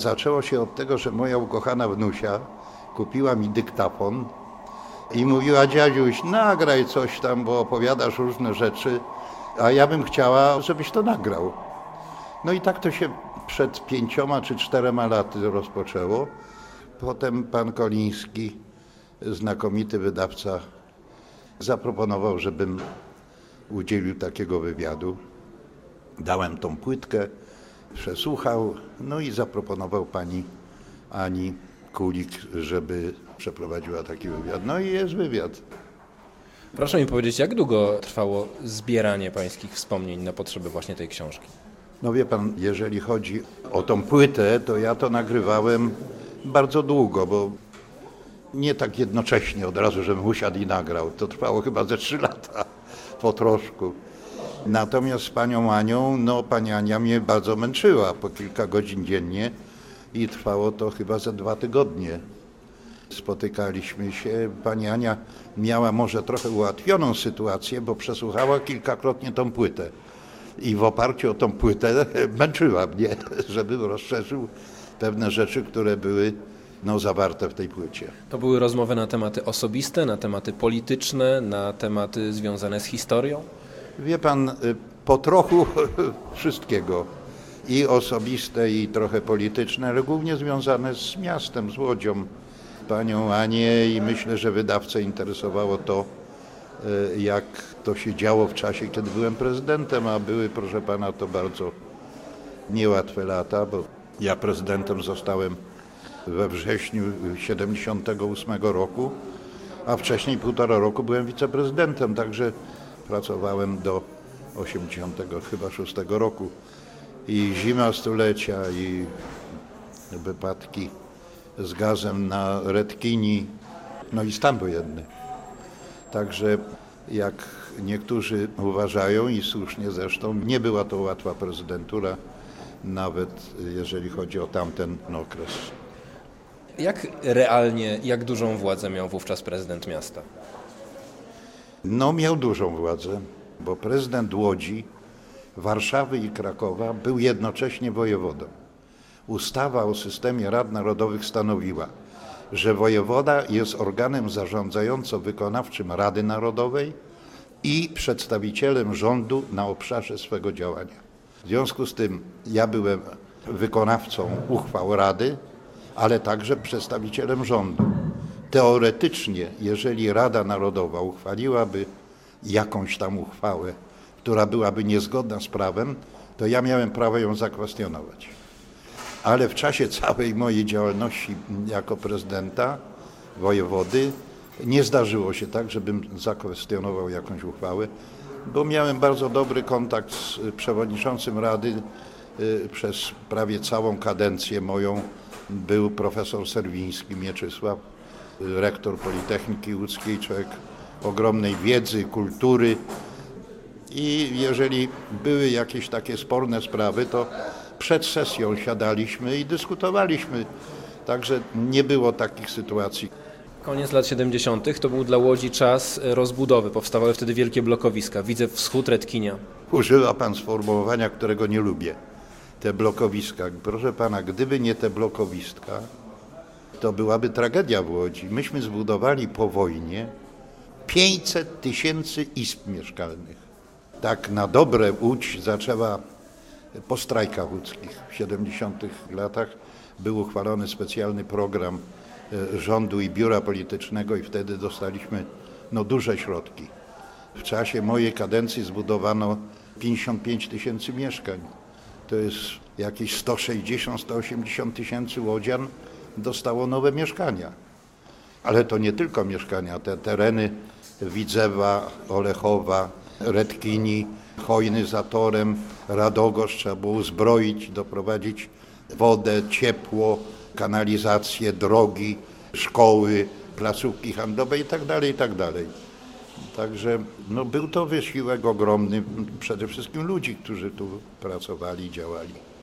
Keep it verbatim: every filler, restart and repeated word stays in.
Zaczęło się od tego, że moja ukochana wnusia kupiła mi dyktafon i mówiła: dziadziuś, nagraj coś tam, bo opowiadasz różne rzeczy, a ja bym chciała, żebyś to nagrał. No i tak to się przed pięcioma czy czterema laty rozpoczęło. Potem pan Koliński, znakomity wydawca, zaproponował, żebym udzielił takiego wywiadu. Dałem tą płytkę, przesłuchał, no i zaproponował pani Ani Kulik, żeby przeprowadziła taki wywiad. No i jest wywiad. Proszę mi powiedzieć, jak długo trwało zbieranie pańskich wspomnień na potrzeby właśnie tej książki? No wie pan, jeżeli chodzi o tą płytę, to ja to nagrywałem bardzo długo, bo nie tak jednocześnie od razu, żebym usiadł i nagrał. To trwało chyba ze trzy lata, po troszku. Natomiast z panią Anią, no pani Ania mnie bardzo męczyła po kilka godzin dziennie i trwało to chyba za dwa tygodnie. Spotykaliśmy się. Pani Ania miała może trochę ułatwioną sytuację, bo przesłuchała kilkakrotnie tą płytę. I w oparciu o tą płytę męczyła mnie, żebym rozszerzył pewne rzeczy, które były no, zawarte w tej płycie. To były rozmowy na tematy osobiste, na tematy polityczne, na tematy związane z historią? Wie pan, po trochu wszystkiego. I osobiste, i trochę polityczne, ale głównie związane z miastem, z Łodzią. Panią Anię i myślę, że wydawcę interesowało to, jak to się działo w czasie, kiedy byłem prezydentem, a były, proszę pana, to bardzo niełatwe lata, bo ja prezydentem zostałem we wrześniu siedemdziesiątego ósmego roku, a wcześniej półtora roku byłem wiceprezydentem, także pracowałem do osiemdziesiątego chyba szóstego roku. I zima stulecia, i wypadki z gazem na Redkini, no i stan wojenny. Także jak niektórzy uważają, i słusznie zresztą, nie była to łatwa prezydentura, nawet jeżeli chodzi o tamten okres. Jak realnie, jak dużą władzę miał wówczas prezydent miasta? No miał dużą władzę, bo prezydent Łodzi, Warszawy i Krakowa był jednocześnie wojewodą. Ustawa o systemie rad narodowych stanowiła, że wojewoda jest organem zarządzająco-wykonawczym Rady Narodowej i przedstawicielem rządu na obszarze swego działania. W związku z tym ja byłem wykonawcą uchwał Rady, ale także przedstawicielem rządu. Teoretycznie, jeżeli Rada Narodowa uchwaliłaby jakąś tam uchwałę, która byłaby niezgodna z prawem, to ja miałem prawo ją zakwestionować. Ale w czasie całej mojej działalności jako prezydenta, wojewody, nie zdarzyło się tak, żebym zakwestionował jakąś uchwałę, bo miałem bardzo dobry kontakt z przewodniczącym Rady. Przez prawie całą kadencję moją był profesor Serwiński Mieczysław, rektor Politechniki Łódzkiej, człowiek ogromnej wiedzy, kultury. I jeżeli były jakieś takie sporne sprawy, to przed sesją siadaliśmy i dyskutowaliśmy. Także nie było takich sytuacji. Koniec lat siedemdziesiątych to był dla Łodzi czas rozbudowy. Powstawały wtedy wielkie blokowiska. Widzę wschód Redkinia. Używa pan sformułowania, którego nie lubię. Te blokowiska. Proszę pana, gdyby nie te blokowiska, to byłaby tragedia w Łodzi. Myśmy zbudowali po wojnie pięćset tysięcy izb mieszkalnych. Tak na dobre Łódź zaczęła po strajkach łódzkich w siedemdziesiątych latach. Był uchwalony specjalny program rządu i biura politycznego i wtedy dostaliśmy no, duże środki. W czasie mojej kadencji zbudowano pięćdziesiąt pięć tysięcy mieszkań. To jest jakieś sto sześćdziesiąt do stu osiemdziesięciu tysięcy łodzian dostało nowe mieszkania. Ale to nie tylko mieszkania, te tereny Widzewa, Olechowa, Redkini, Chojny za Torem, Radogoszcz trzeba było uzbroić, doprowadzić wodę, ciepło, kanalizację, drogi, szkoły, placówki handlowe i tak dalej, i tak dalej. Także no, był to wysiłek ogromny przede wszystkim ludzi, którzy tu pracowali i działali.